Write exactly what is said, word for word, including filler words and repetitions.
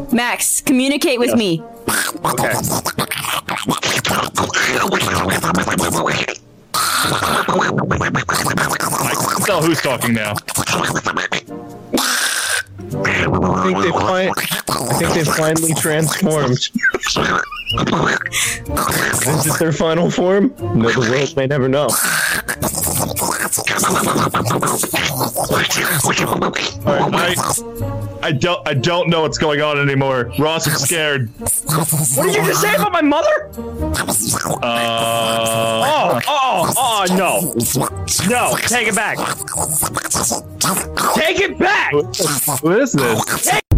Max, communicate with yes. me. Okay. I can tell who's talking now. I think they fi- I think they finally transformed. Is this their final form? No, the world may never know. Alright, I, I don't I don't know what's going on anymore. Ross, I'm scared. What did you just say about my mother? Uh Oh, oh, oh, no. No, take it back. Take it back! Who is this? Take